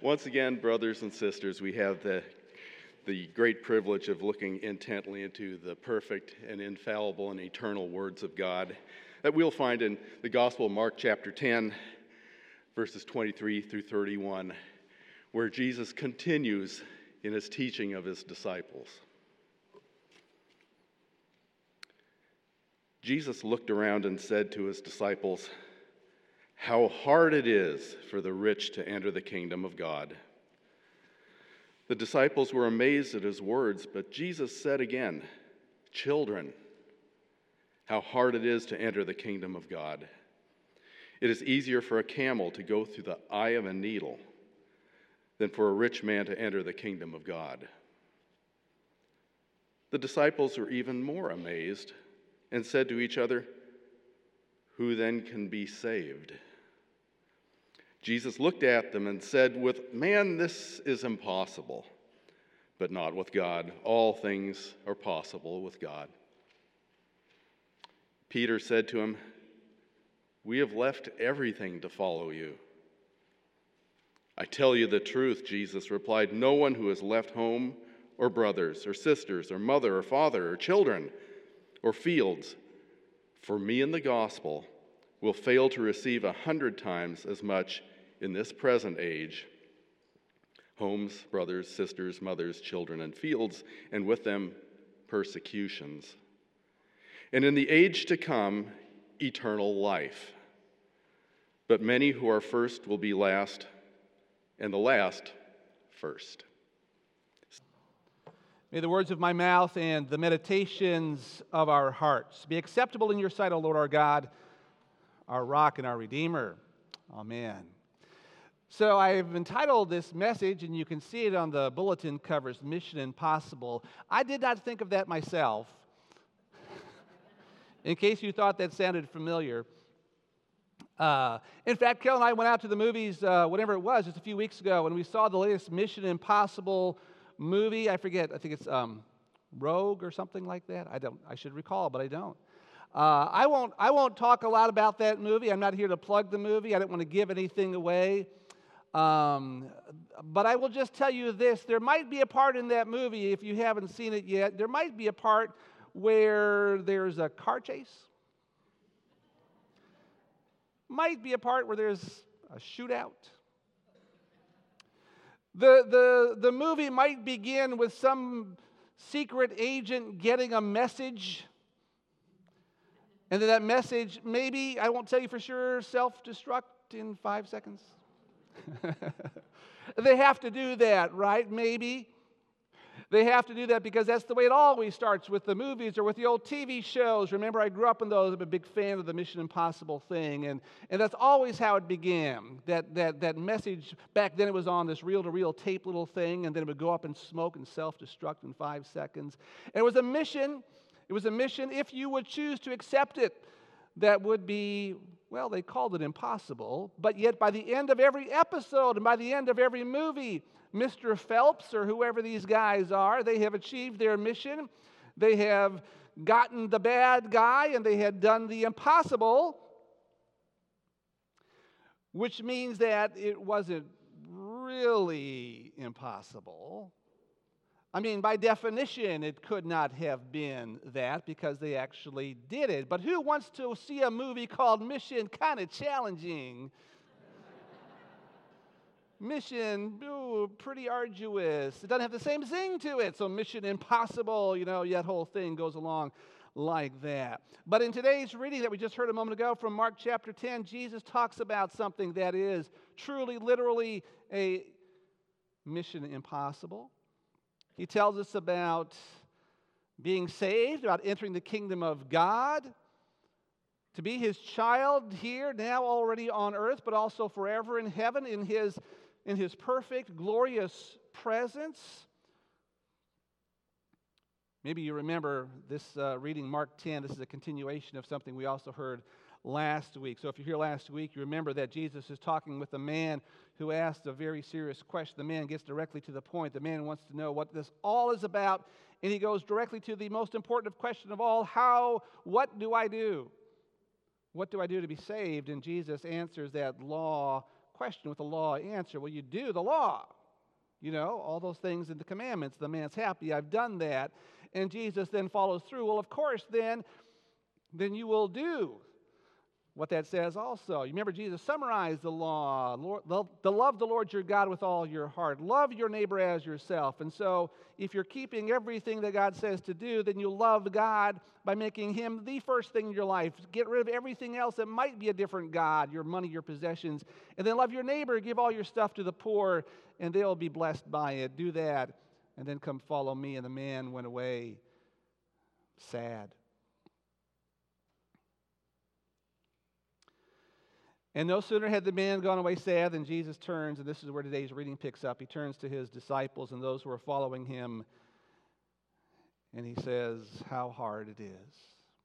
Once again, brothers and sisters, we have the great privilege of looking intently into the perfect and infallible and eternal words of God that we'll find in the Gospel of Mark chapter 10, verses 23 through 31, where Jesus continues in his teaching of his disciples. Jesus looked around and said to his disciples, "How hard it is for the rich to enter the kingdom of God." The disciples were amazed at his words, but Jesus said again, "Children, how hard it is to enter the kingdom of God. It is easier for a camel to go through the eye of a needle than for a rich man to enter the kingdom of God." The disciples were even more amazed and said to each other, "Who then can be saved?" Jesus looked at them and said, "With man this is impossible, but not with God. All things are possible with God." Peter said to him, "We have left everything to follow you." "I tell you the truth," Jesus replied, "no one who has left home or brothers or sisters or mother or father or children or fields for me in the gospel will fail to receive 100 times as much in this present age, homes, brothers, sisters, mothers, children, and fields, and with them persecutions. And in the age to come, eternal life. But many who are first will be last, and the last first." May the words of my mouth and the meditations of our hearts be acceptable in your sight, O Lord our God, our rock and our Redeemer. Amen. So I've entitled this message, and you can see it on the bulletin covers, Mission Impossible. I did not think of that myself, in case you thought that sounded familiar. In fact, Kel and I went out to the movies, whatever it was, just a few weeks ago, and we saw the latest Mission Impossible movie. I forget, I think it's Rogue or something like that. I should recall, but I don't. I won't talk a lot about that movie. I'm not here to plug the movie. I don't want to give anything away. But I will just tell you this. There might be a part in that movie, if you haven't seen it yet, there might be a part where there's a car chase. Might be a part where there's a shootout. The movie might begin with some secret agent getting a message, and then that message, maybe, I won't tell you for sure, self-destruct in 5 seconds. They have to do that, right? Maybe. They have to do that because that's the way it always starts with the movies or with the old TV shows. Remember, I grew up in those. I'm a big fan of the Mission Impossible thing, and that's always how it began. That message, back then it was on this reel-to-reel tape little thing, and then it would go up in smoke and self-destruct in 5 seconds. And it was a mission. It was a mission, if you would choose to accept it, that would be, well, they called it impossible, but yet by the end of every episode and by the end of every movie, Mr. Phelps or whoever these guys are, they have achieved their mission. They have gotten the bad guy and they had done the impossible, which means that it wasn't really impossible. I mean, by definition, it could not have been that because they actually did it. But who wants to see a movie called Mission kind of challenging? Mission, pretty arduous. It doesn't have the same zing to it. So Mission Impossible, that whole thing goes along like that. But in today's reading that we just heard a moment ago from Mark chapter 10, Jesus talks about something that is truly, literally a mission impossible. He tells us about being saved, about entering the kingdom of God, to be his child here, now already on earth, but also forever in heaven, in his perfect, glorious presence. Maybe you remember this reading Mark 10. This is a continuation of something we also heard last week. So if you're here last week, you remember that Jesus is talking with a man who asked a very serious question. The man gets directly to the point. The man wants to know what this all is about, and he goes directly to the most important question of all: what do I do? What do I do to be saved? And Jesus answers that law question with the law answer. Well, you do the law. All those things in the commandments. The man's happy, I've done that. And Jesus then follows through. Well, of course, then you will do what that says also. You remember Jesus summarized the law. To love the Lord your God with all your heart. Love your neighbor as yourself. And so if you're keeping everything that God says to do, then you love God by making him the first thing in your life. Get rid of everything else that might be a different God, your money, your possessions. And then love your neighbor. Give all your stuff to the poor, and they'll be blessed by it. Do that, and then come follow me. And the man went away sad. And no sooner had the man gone away sad than Jesus turns, and this is where today's reading picks up. He turns to his disciples and those who are following him, and he says, how hard it is.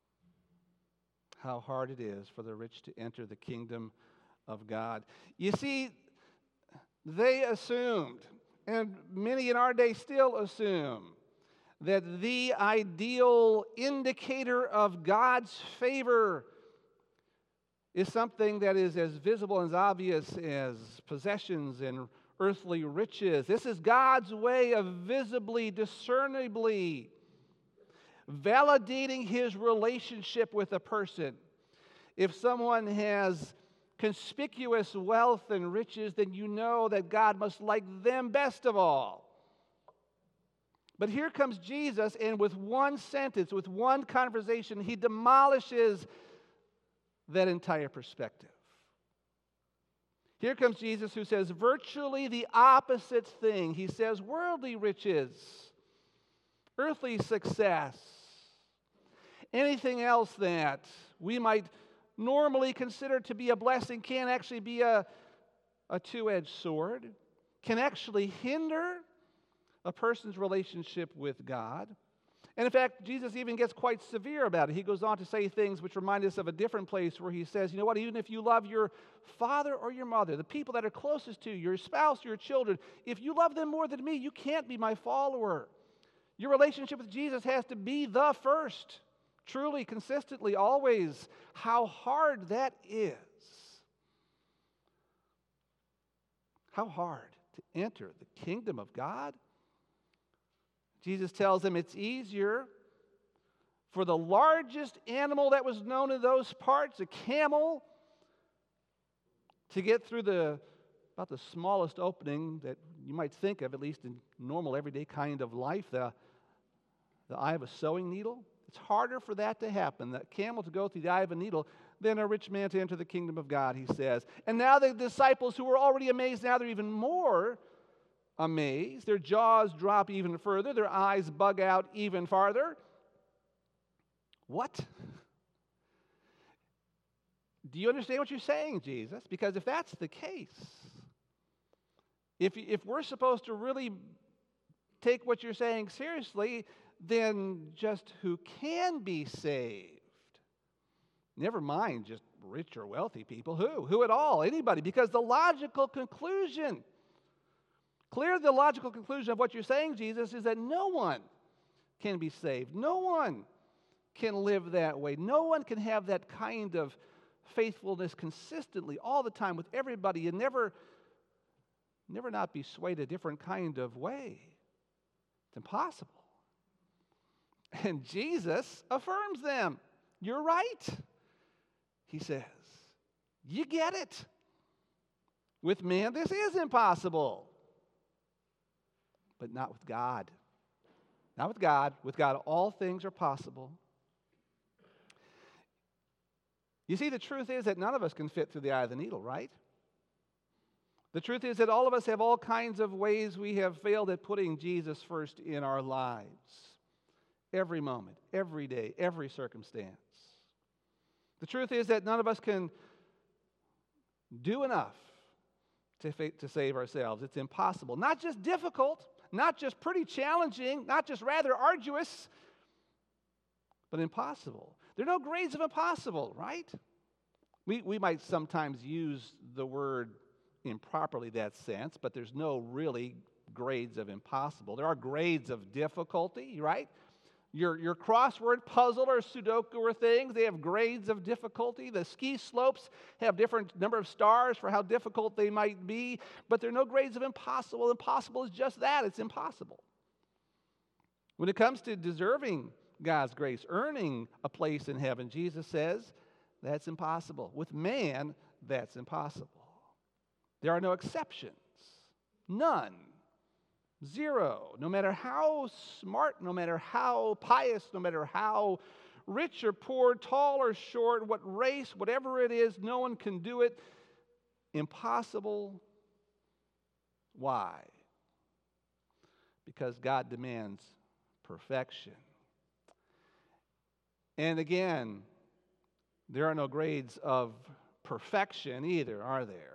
How hard it is for the rich to enter the kingdom of God. You see, they assumed, and many in our day still assume, that the ideal indicator of God's favor is something that is as visible and as obvious as possessions and earthly riches. This is God's way of visibly, discernibly validating his relationship with a person. If someone has conspicuous wealth and riches, then you know that God must like them best of all. But here comes Jesus, and with one sentence, with one conversation, he demolishes that entire perspective. Here comes Jesus, who says virtually the opposite thing. He says worldly riches, earthly success, anything else that we might normally consider to be a blessing can actually be a two-edged sword, can actually hinder a person's relationship with God. And in fact, Jesus even gets quite severe about it. He goes on to say things which remind us of a different place where he says, you know what, even if you love your father or your mother, the people that are closest to you, your spouse, your children, if you love them more than me, you can't be my follower. Your relationship with Jesus has to be the first, truly, consistently, always. How hard that is. How hard to enter the kingdom of God. Jesus tells them it's easier for the largest animal that was known in those parts, a camel, to get through about the smallest opening that you might think of, at least in normal everyday kind of life, the eye of a sewing needle. It's harder for that to happen, that camel to go through the eye of a needle, than a rich man to enter the kingdom of God, he says. And now the disciples who were already amazed, now they're even more amazed. Their jaws drop even further. Their eyes bug out even farther. What? Do you understand what you're saying, Jesus? Because if that's the case, if we're supposed to really take what you're saying seriously, then just who can be saved? Never mind just rich or wealthy people. Who at all? Anybody. Because the logical conclusion, clearly the logical conclusion of what you're saying, Jesus, is that no one can be saved. No one can live that way. No one can have that kind of faithfulness consistently all the time with everybody and never not be swayed a different kind of way. It's impossible. And Jesus affirms them. You're right, he says. You get it. With man, this is impossible. But not with God. Not with God. With God, all things are possible. You see, the truth is that none of us can fit through the eye of the needle, right? The truth is that all of us have all kinds of ways we have failed at putting Jesus first in our lives. Every moment, every day, every circumstance. The truth is that none of us can do enough to save ourselves. It's impossible. Not just difficult, not just pretty challenging, not just rather arduous, but impossible. There are no grades of impossible, right? We might sometimes use the word improperly, that sense, but there's no really grades of impossible. There are grades of difficulty, right? your crossword puzzle or Sudoku or things. They have grades of difficulty. The ski slopes have different number of stars for how difficult they might be, but there are no grades of impossible. Impossible is just that. It's impossible. When it comes to deserving God's grace, earning a place in heaven, Jesus says that's impossible. With man, that's impossible. There are no exceptions. None. Zero. No matter how smart, no matter how pious, no matter how rich or poor, tall or short, what race, whatever it is, no one can do it. Impossible. Why? Because God demands perfection. And again, there are no grades of perfection either, are there?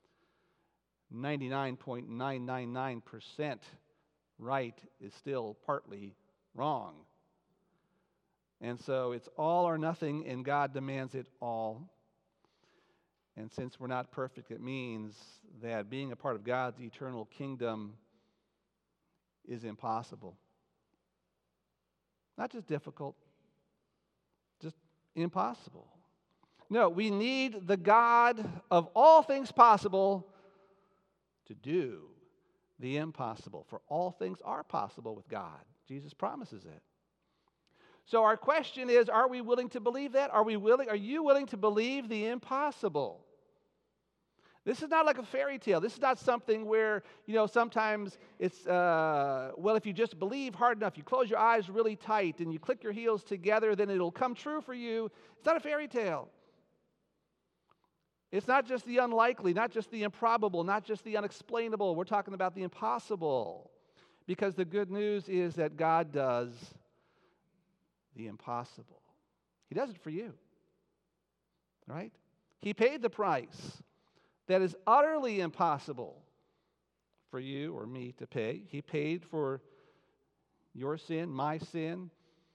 99.999% right is still partly wrong. And so it's all or nothing, and God demands it all. And since we're not perfect, it means that being a part of God's eternal kingdom is impossible. Not just difficult, just impossible. No, we need the God of all things possible to do the impossible. For all things are possible with God. Jesus promises it. So our question is, are we willing to believe that? Are you willing to believe the impossible? This is not like a fairy tale. This is not something where, sometimes it's, if you just believe hard enough, you close your eyes really tight and you click your heels together, then it'll come true for you. It's not a fairy tale. It's not just the unlikely, not just the improbable, not just the unexplainable. We're talking about the impossible. Because the good news is that God does the impossible. He does it for you. Right? He paid the price that is utterly impossible for you or me to pay. He paid for your sin, my sin,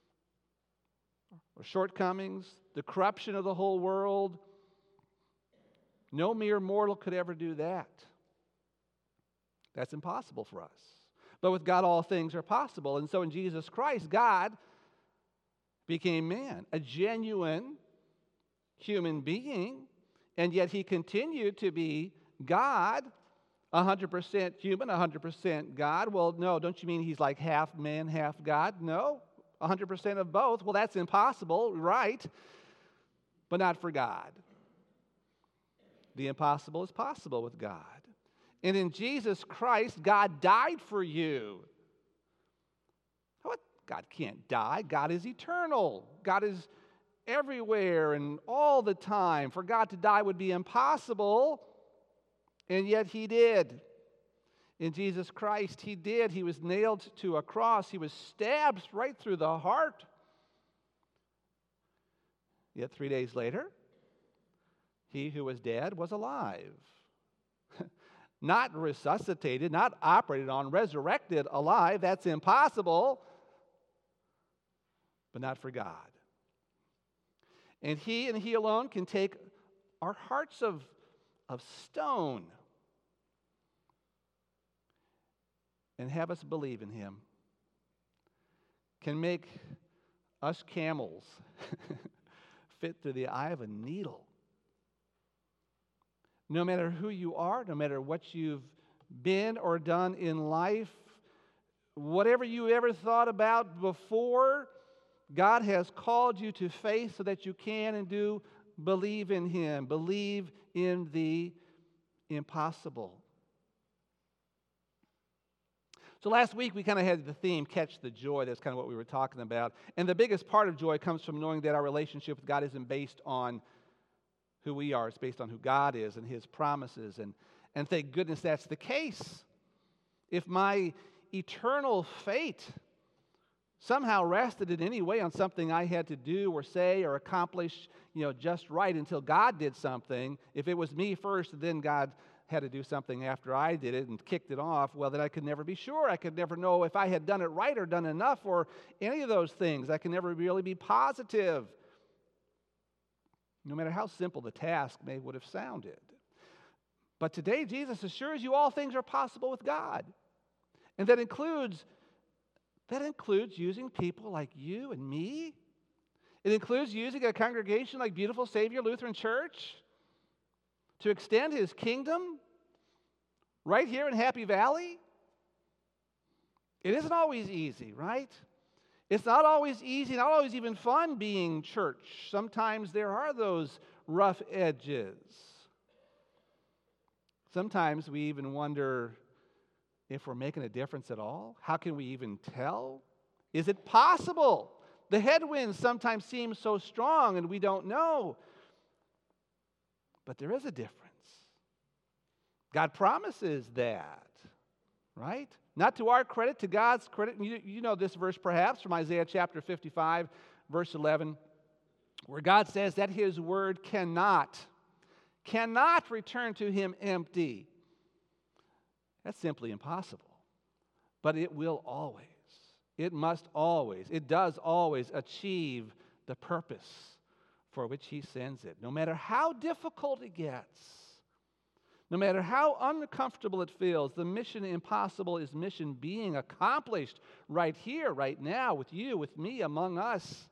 or shortcomings, the corruption of the whole world. No mere mortal could ever do that. That's impossible for us. But with God, all things are possible. And so in Jesus Christ, God became man, a genuine human being, and yet he continued to be God, 100% human, 100% God. Well, no, don't you mean he's like half man, half God? No, 100% of both. Well, that's impossible, right? But not for God. The impossible is possible with God. And in Jesus Christ, God died for you. What? God can't die. God is eternal. God is everywhere and all the time. For God to die would be impossible, and yet he did. In Jesus Christ, he did. He was nailed to a cross. He was stabbed right through the heart. Yet 3 days later, he who was dead was alive. Not resuscitated, not operated on, resurrected, alive. That's impossible, but not for God. And he alone can take our hearts of stone and have us believe in him. Can make us camels fit through the eye of a needle. No matter who you are, no matter what you've been or done in life, whatever you ever thought about before, God has called you to faith so that you can and do believe in him, believe in the impossible. So last week we kind of had the theme, Catch the Joy. That's kind of what we were talking about. And the biggest part of joy comes from knowing that our relationship with God isn't based on who we are. It's based on who God is and his promises. And thank goodness that's the case. If my eternal fate somehow rested in any way on something I had to do or say or accomplish, just right until God did something, if it was me first and then God had to do something after I did it and kicked it off, well, then I could never be sure. I could never know if I had done it right or done enough or any of those things. I can never really be positive, no matter how simple the task would have sounded. But today, Jesus assures you all things are possible with God. And that includes That includes using people like you and me. It includes using a congregation like Beautiful Savior Lutheran Church to extend His kingdom right here in Happy Valley. It isn't always easy, right? It's not always easy, not always even fun being church. Sometimes there are those rough edges. Sometimes we even wonder if we're making a difference at all. How can we even tell? Is it possible? The headwinds sometimes seem so strong and we don't know. But there is a difference. God promises that, right? Not to our credit, to God's credit. You know this verse perhaps from Isaiah chapter 55, verse 11, where God says that His word cannot return to Him empty. That's simply impossible. But it will always, it must always, it does always achieve the purpose for which He sends it. No matter how difficult it gets, no matter how uncomfortable it feels, the mission impossible is mission being accomplished right here, right now, with you, with me, among us,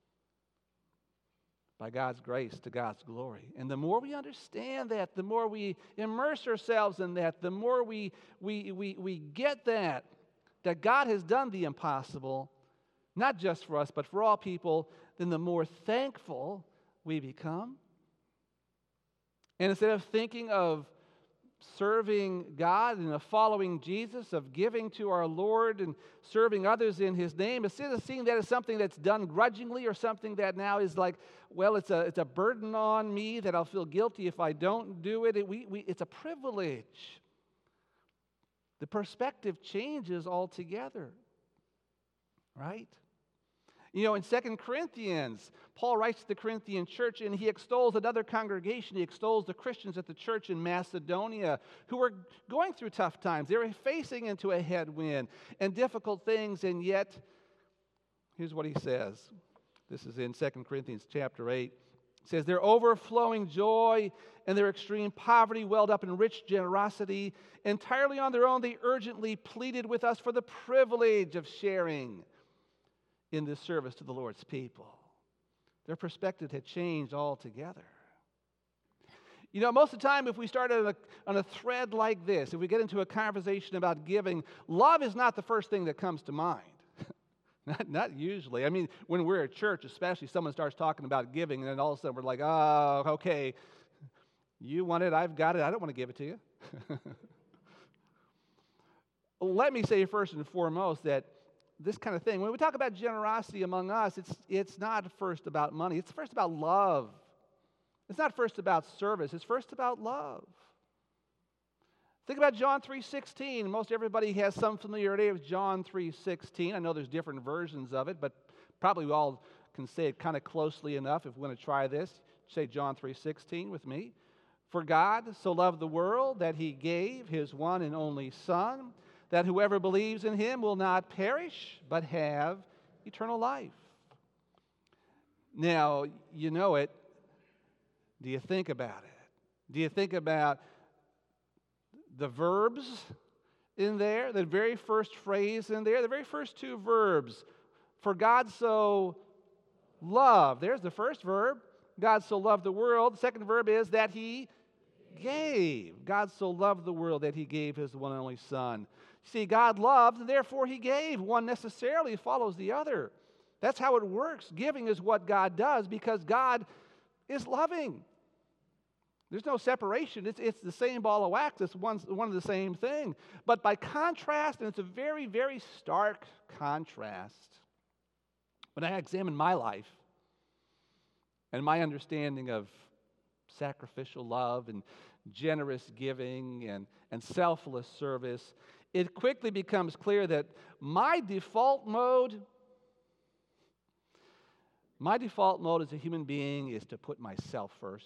by God's grace to God's glory. And the more we understand that, the more we immerse ourselves in that, the more we get that God has done the impossible, not just for us, but for all people, then the more thankful we become. And instead of thinking of serving God and of following Jesus, of giving to our Lord and serving others in His name, instead of seeing that as something that's done grudgingly or something that now is like, well, it's a burden on me that I'll feel guilty if I don't do it. It's a privilege. The perspective changes altogether, right? You know, in 2 Corinthians, Paul writes to the Corinthian church and he extols another congregation. He extols the Christians at the church in Macedonia who were going through tough times. They were facing into a headwind and difficult things, and yet, here's what he says. This is in 2 Corinthians chapter 8. It says, their overflowing joy and their extreme poverty welled up in rich generosity. Entirely on their own, they urgently pleaded with us for the privilege of sharing in this service to the Lord's people. Their perspective had changed altogether. You know, most of the time, if we start on a thread like this, if we get into a conversation about giving, love is not the first thing that comes to mind. Not usually. I mean, when we're at church, especially, someone starts talking about giving, and then all of a sudden we're like, oh, okay, you want it, I've got it, I don't want to give it to you. Let me say first and foremost that this kind of thing, when we talk about generosity among us, it's not first about money. It's first about love. It's not first about service. It's first about love. Think about John 3:16. Most everybody has some familiarity with John 3:16. I know there's different versions of it, but probably we all can say it kind of closely enough if we want to try this. Say John 3:16 with me. For God so loved the world that He gave His one and only Son, that whoever believes in Him will not perish, but have eternal life. Now, you know it. Do you think about it? Do you think about the verbs in there, the very first phrase in there, the very first two verbs? For God so loved. There's the first verb. God so loved the world. The second verb is that He gave. God so loved the world that He gave His one and only Son. See, God loved, and therefore He gave. One necessarily follows the other. That's how it works. Giving is what God does because God is loving. There's no separation. It's the same ball of wax. It's one of the same thing. But by contrast, and it's a very, very stark contrast, when I examine my life and my understanding of sacrificial love and generous giving and selfless service, it quickly becomes clear that my default mode as a human being is to put myself first.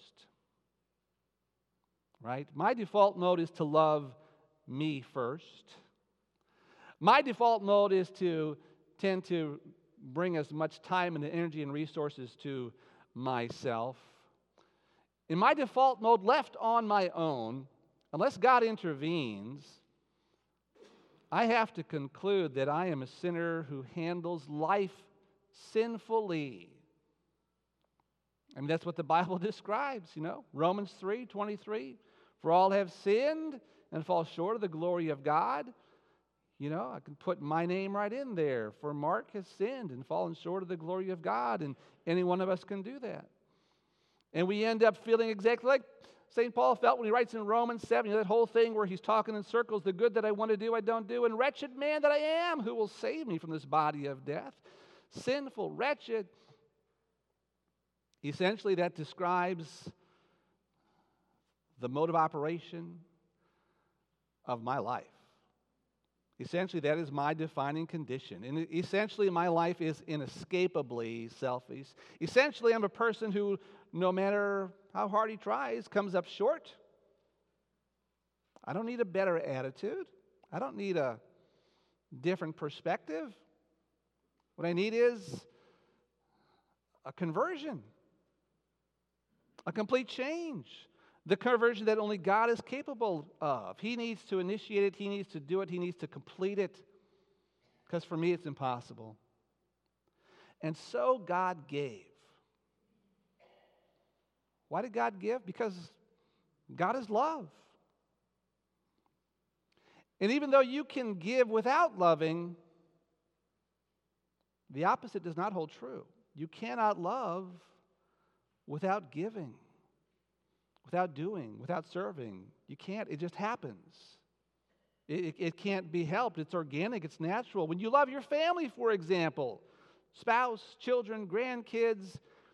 Right? My default mode is to love me first. My default mode is to tend to bring as much time and energy and resources to myself. In my default mode, left on my own, unless God intervenes, I have to conclude that I am a sinner who handles life sinfully. I mean, that's what the Bible describes, Romans 3:23. For all have sinned and fall short of the glory of God. I can put my name right in there. For Mark has sinned and fallen short of the glory of God, and any one of us can do that. And we end up feeling exactly like St. Paul felt when he writes in Romans 7, that whole thing where he's talking in circles, the good that I want to do, I don't do, and wretched man that I am, who will save me from this body of death? Sinful, wretched. Essentially, that describes the mode of operation of my life. Essentially, that is my defining condition. And essentially, my life is inescapably selfish. Essentially, I'm a person who, no matter how hard he tries, comes up short. I don't need a better attitude. I don't need a different perspective. What I need is a conversion, a complete change. The conversion that only God is capable of. He needs to initiate it. He needs to do it. He needs to complete it. Because for me, it's impossible. And so God gave. Why did God give? Because God is love. And even though you can give without loving, the opposite does not hold true. You cannot love without giving. Without doing, without serving. You can't. It just happens. It can't be helped. It's organic. It's natural. When you love your family, for example, spouse, children, grandkids,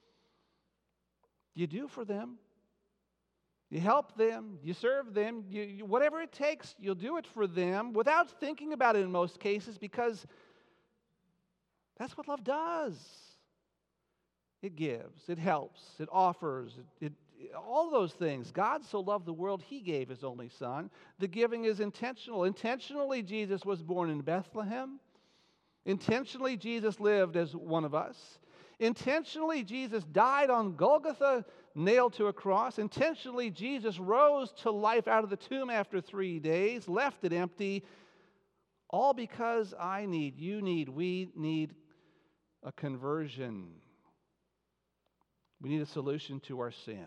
you do for them. You help them. You serve them. Whatever it takes, you'll do it for them without thinking about it in most cases, because that's what love does. It gives. It helps. It offers. All those things. God so loved the world, He gave His only Son. The giving is intentional. Intentionally, Jesus was born in Bethlehem. Intentionally, Jesus lived as one of us. Intentionally, Jesus died on Golgotha, nailed to a cross. Intentionally, Jesus rose to life out of the tomb after 3 days, left it empty, all because I need, you need, we need a conversion. We need a solution to our sin.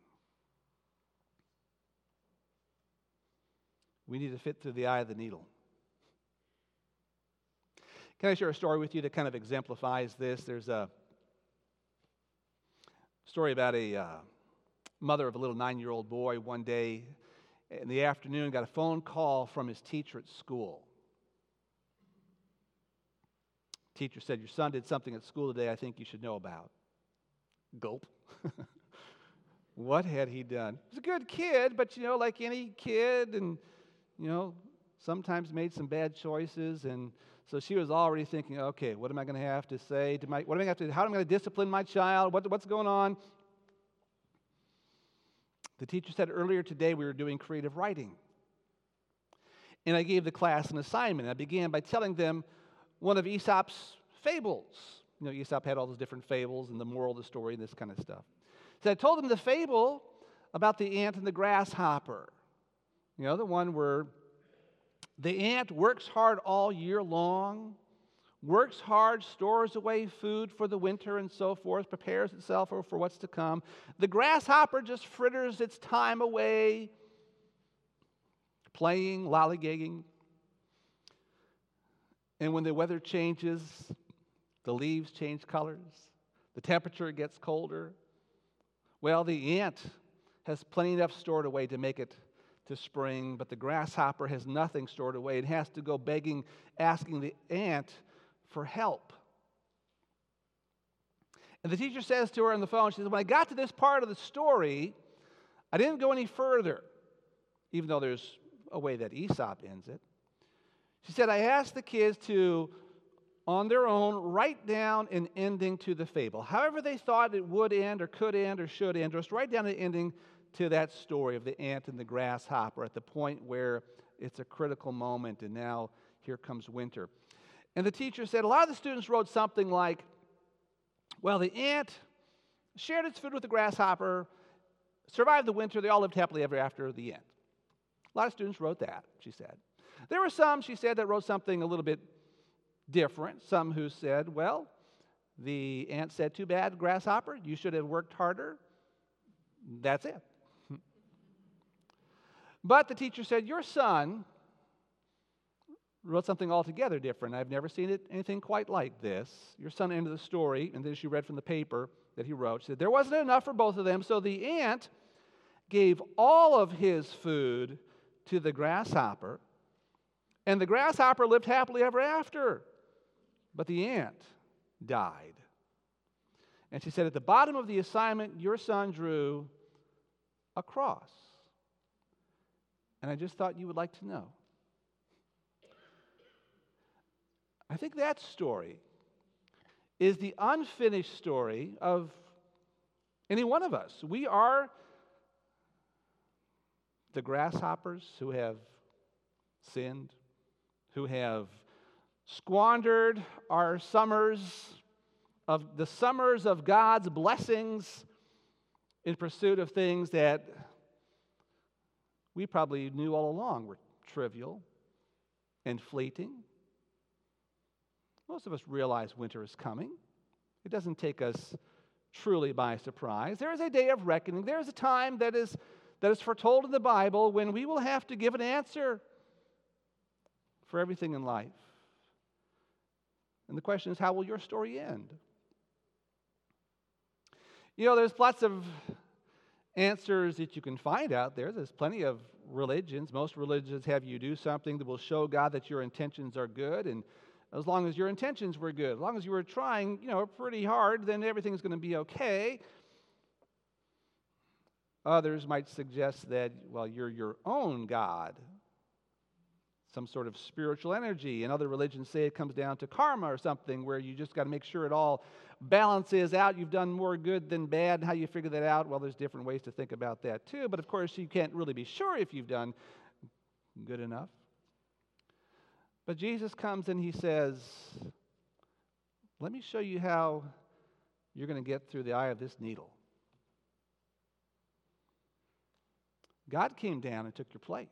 We need to fit through the eye of the needle. Can I share a story with you that kind of exemplifies this? There's a story about a mother of a little 9-year-old boy. One day in the afternoon, got a phone call from his teacher at school. Teacher said, "Your son did something at school today I think you should know about." Gulp. What had he done? He was a good kid, but like any kid, and sometimes made some bad choices. And so she was already thinking, okay, what am I going to have to say to how am I going to discipline my child? What's going on? The teacher said, earlier today we were doing creative writing. And I gave the class an assignment. I began by telling them one of Aesop's fables. Aesop had all those different fables and the moral of the story and this kind of stuff. So I told them the fable about the ant and the grasshopper. The one where the ant works hard all year long, works hard, stores away food for the winter and so forth, prepares itself for what's to come. The grasshopper just fritters its time away, playing, lollygagging. And when the weather changes, the leaves change colors, the temperature gets colder. Well, the ant has plenty enough stored away to make it to spring, but the grasshopper has nothing stored away. It has to go begging, asking the ant for help. And the teacher says to her on the phone, she says, when I got to this part of the story, I didn't go any further, even though there's a way that Aesop ends it. She said, I asked the kids to, on their own, write down an ending to the fable. However they thought it would end or could end or should end, just write down an ending to that story of the ant and the grasshopper at the point where it's a critical moment, and now here comes winter. And the teacher said a lot of the students wrote something like, well, the ant shared its food with the grasshopper, survived the winter, they all lived happily ever after the end. A lot of students wrote that, she said. There were some, she said, that wrote something a little bit different. Some who said, well, the ant said, too bad, grasshopper, you should have worked harder. That's it. But the teacher said, your son wrote something altogether different. I've never seen anything quite like this. Your son ended the story, and then she read from the paper that he wrote. She said, there wasn't enough for both of them, so the ant gave all of his food to the grasshopper, and the grasshopper lived happily ever after. But the ant died. And she said, at the bottom of the assignment, your son drew a cross. And I just thought you would like to know. I think that story is the unfinished story of any one of us. We are the grasshoppers who have sinned, who have squandered our summers of God's blessings in pursuit of things that we probably knew all along were trivial and fleeting. Most of us realize winter is coming. It doesn't take us truly by surprise. There is a day of reckoning. There is a time that is foretold in the Bible when we will have to give an answer for everything in life. And the question is, how will your story end? You know, there's lots of answers that you can find out there. There's plenty of religions. Most religions have you do something that will show God that your intentions are good, and as long as your intentions were good, as long as you were trying, pretty hard, then everything's going to be okay. Others might suggest that, you're your own God, some sort of spiritual energy. And other religions say it comes down to karma or something, where you just got to make sure it all balances out. You've done more good than bad. How you figure that out? Well, there's different ways to think about that too. But of course, you can't really be sure if you've done good enough. But Jesus comes and he says, let me show you how you're going to get through the eye of this needle. God came down and took your place.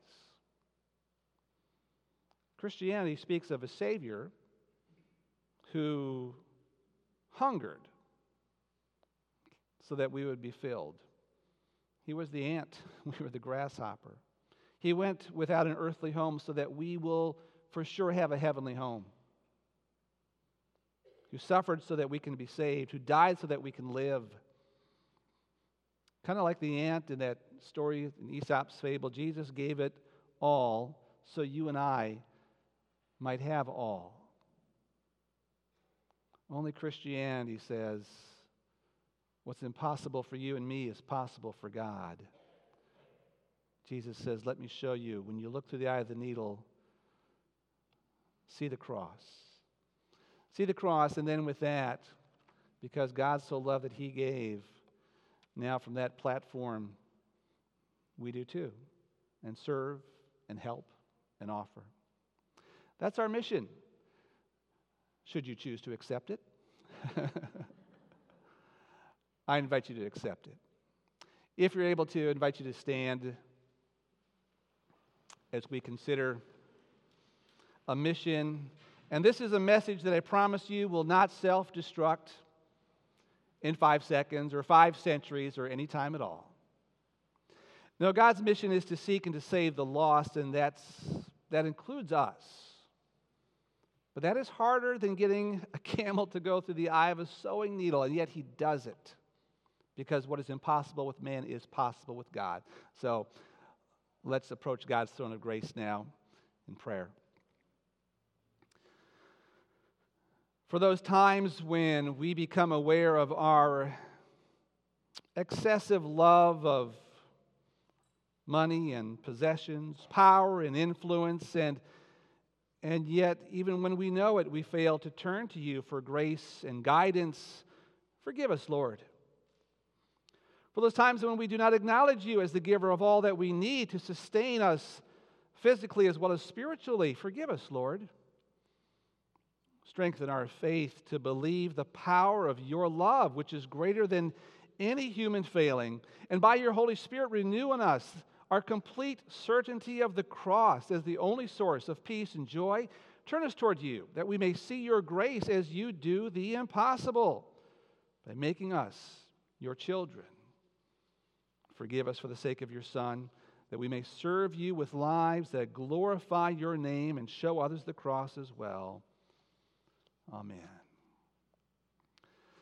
Christianity speaks of a Savior who hungered so that we would be filled. He was the ant, we were the grasshopper. He went without an earthly home so that we will for sure have a heavenly home. Who suffered so that we can be saved, who died so that we can live. Kind of like the ant in that story in Aesop's fable, Jesus gave it all so you and I might have all. Only Christianity says what's impossible for you and me is possible for God. Jesus says, let me show you. When you look through the eye of the needle, see the cross. See the cross, and then with that, because God so loved that he gave, now from that platform, we do too, and serve and help and offer. That's our mission, should you choose to accept it. I invite you to accept it. If you're able to, I invite you to stand as we consider a mission. And this is a message that I promise you will not self-destruct in 5 seconds or 5 centuries or any time at all. No, God's mission is to seek and to save the lost, and that includes us. But that is harder than getting a camel to go through the eye of a sewing needle, and yet he does it. Because what is impossible with man is possible with God. So let's approach God's throne of grace now in prayer. For those times when we become aware of our excessive love of money and possessions, power and influence, and yet even when we know it, we fail to turn to you for grace and guidance, forgive us, Lord. For those times when we do not acknowledge you as the giver of all that we need to sustain us physically as well as spiritually, forgive us, Lord. Strengthen our faith to believe the power of your love, which is greater than any human failing. And by your Holy Spirit, renew in us our complete certainty of the cross as the only source of peace and joy, turn us toward you, that we may see your grace as you do the impossible, by making us your children. Forgive us for the sake of your Son, that we may serve you with lives that glorify your name and show others the cross as well. Amen.